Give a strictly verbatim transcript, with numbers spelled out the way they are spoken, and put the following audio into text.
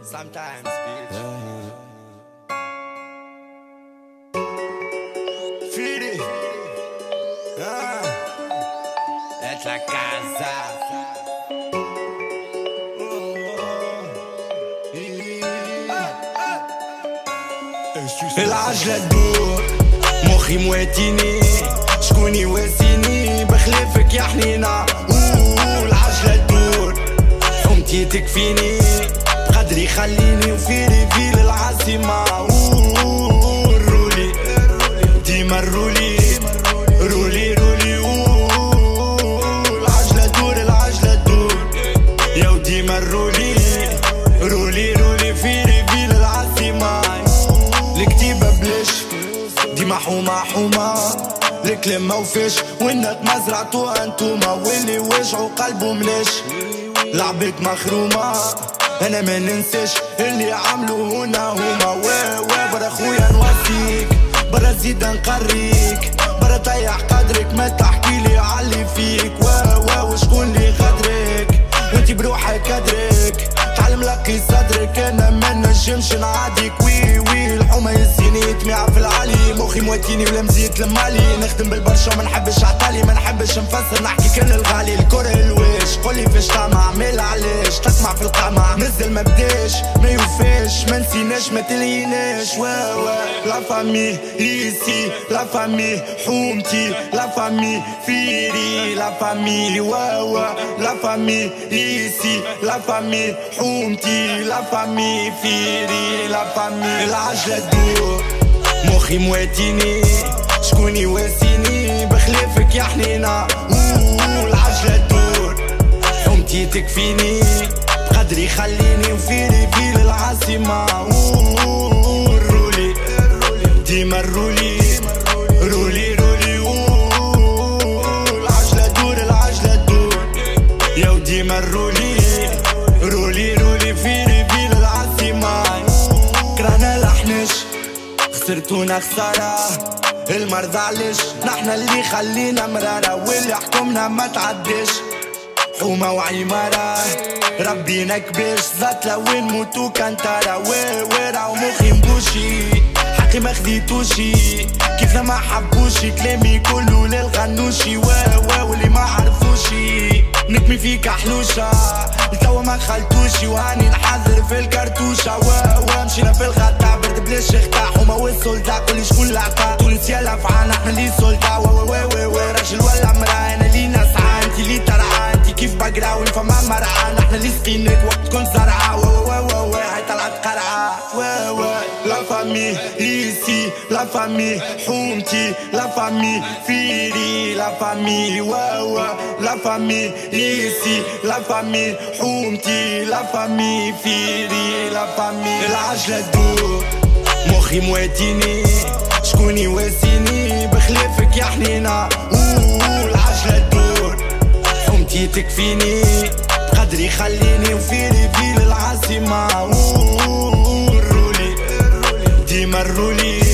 Sometimes, bitch. Fidi. Ah. Es la casa. العجلة تدور مخي مواتيني شكون يواسيني بخلافك يا حنينة. العجلة تدور حومتي تكفيني قدري خليني وفي ريفيل العاصمة. رولي ديما الرولي رولي رولي العجلة تدور العجلة تدور يا وديما الرولي رولي رولي في ريفيل العاصمة. الكتيبة بلاش ديما حومة حومة الكلام موفاش والنات مزرعتوها انتوما واللي وجعو قلبو ملاش لعبك مخرومة. انا ما ننساش اللي عملو هنا هما وا وا برا خويا نوصيك برا زيد نقريك برا طيح قدرك ما تحكيلي علي فيك وا وا وشكون اللي غدرك وانتي بروحك ادرك تعلم لقي صدرك. انا ما نجمش نعاديك وي وي الحومة يزيني تميع في العالي مخي مواتيني ولا مزيت لمالي نخدم بالبرشا وما نحبش عطالي ما نحبش نفسر نحكي كل الغالي الكره الواش قولي فاش طمع مال علاش تسمع في القمع نزل ما بداش ما يوفاش ما نسيناش ما تليناش وا وا لا فامي ايسي لا فامي حومتي لا فامي فيري لا فامي وا وا لا فامي ايسي لا فامي حومتي لا فامي فيري لا فامي. العجلة تدور مخي مواتيني شكون يواسيني بخلافك يا حنينة. العجلة تدور حومتي تكفيني قدري خليني وفي ريفيل العاصمة. رولي ديما الرولي رولي رولي العجلة تدور العجلة تدور يا وديما الرولي رولي رولي في ريفيل العاصمة. كرهنا لحنش خسرتونا خسارة المرضى علاش نحنا اللي خلينا مرارة واللي حكمنا ما تعديش حومة وعمارة ربينا كباش زات لوين موتو كانتارا وا وا راهو مخي مبوشي حقي ما خديتوشي كيف ما حبوشي كلامي كله للغنوشي وا وا واللي ما عرفوشي نكمي فيك حلوشة لتوا ما خلتوشي وهاني نحذر في الكرتوشة وا وا مشينا في الغدا برد بلاش اختاح حومة والسلطة قولي شكون العقا تونس يا لفعان احنا اللي سلطة وا وا وا وا راجل ولا مرا انا اللي نسعى انتي اللي ترعى انتي كيف بقراوي فما مرعى نحنا اللي سقينك وقت كنت زرعة وا وا وا وا هاي طلعت قرعة وا وا لا فامي ايسي لا فامي حومتي لا فامي فيري لا فامي وا وا لا فامي ايسي لا فامي حومتي لا فامي فيري لا فامي. العجلة تدور مخي مواتيني شكون يواسيني بخلافك يا حنينة. العجلة تدور حومتي تكفيني قدري خليني وفي ريفيل العاصمة. رولي ديما الرولي